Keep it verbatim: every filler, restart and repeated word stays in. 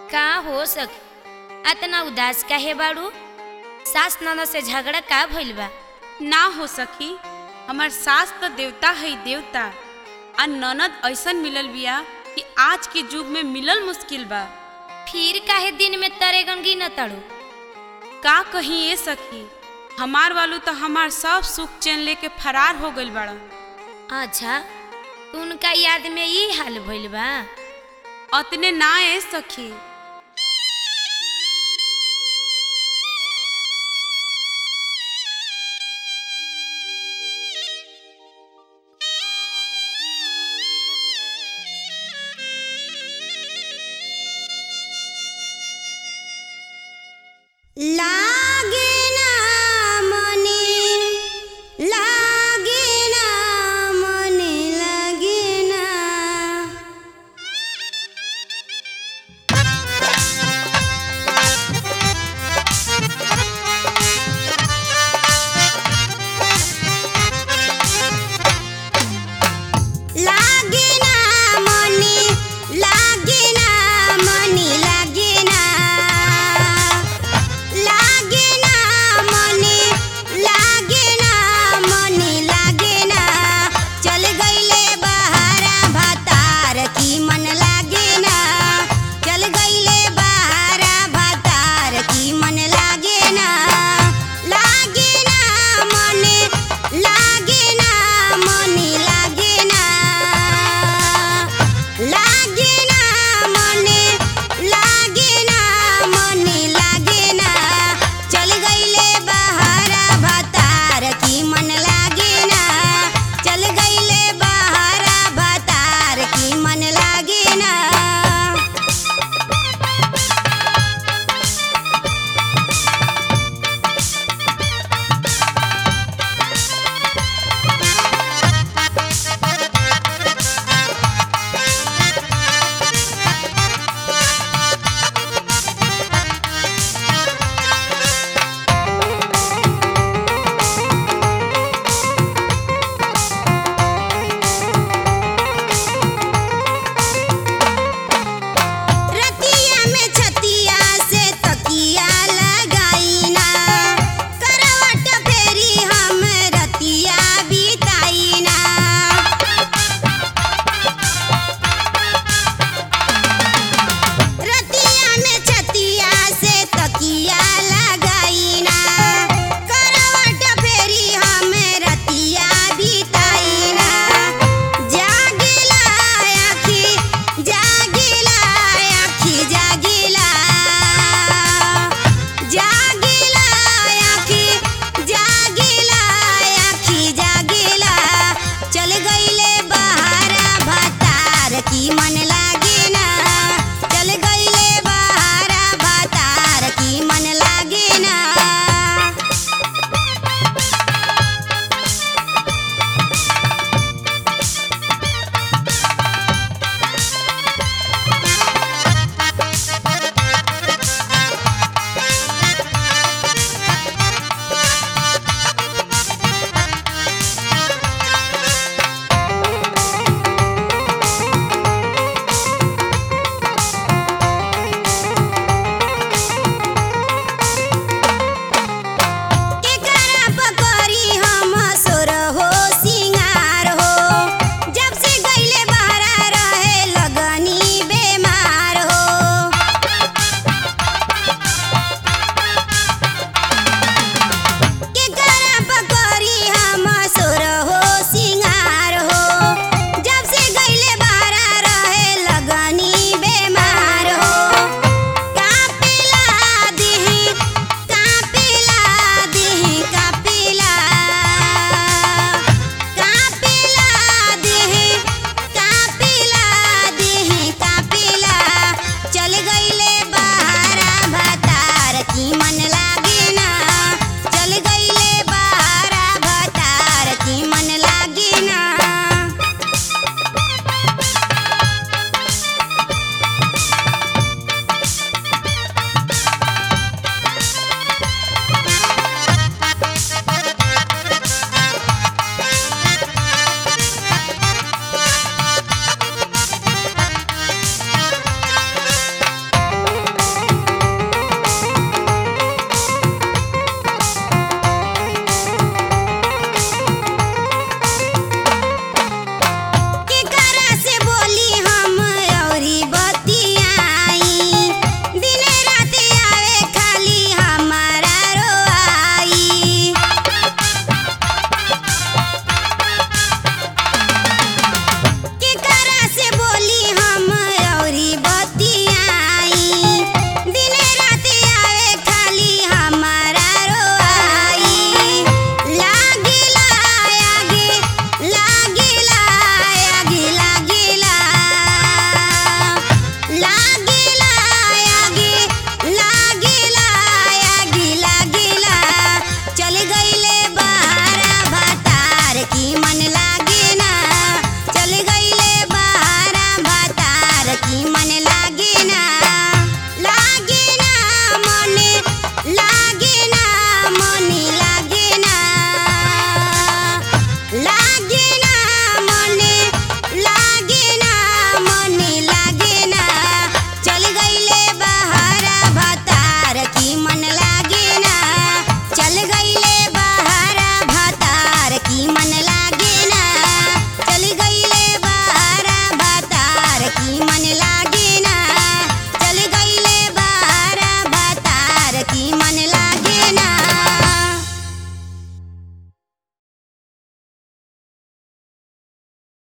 का हो सके अतना उदास काहे बाड़ू? सास ननद से झगड़ा का भइल बा? ना हो सखी, हमार सास तो देवता है देवता, आ ननद ऐसन मिलल बिया कि आज के युग में मिलल मुश्किल बा। फिर काहे दिन में तरेगन गिन तड़ू? का कहीं ए सखी, हमार वालू तो हमार सब सुख चैन लेके फरार हो गइल बड़ा। अच्छा, तो उनका याद में ये हाल भइल बा? अतने ना ए सखी। ला